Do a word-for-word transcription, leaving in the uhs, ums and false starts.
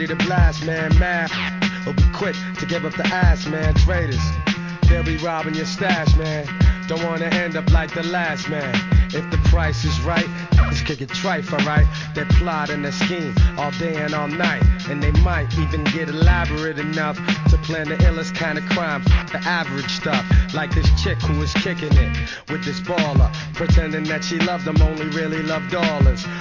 ready to blast, man. Mad will be quick to give up the ass, man. Traitors, they'll be robbing your stash, man. Don't wanna end up like the last man. If the price is right, let's kick it trife, alright? They plot and they scheme all day and all night, and they might even get elaborate enough to plan the illest kind of crimes, the average stuff. Like this chick who was kicking it with this baller, pretending that she loved him, only really loved dollars.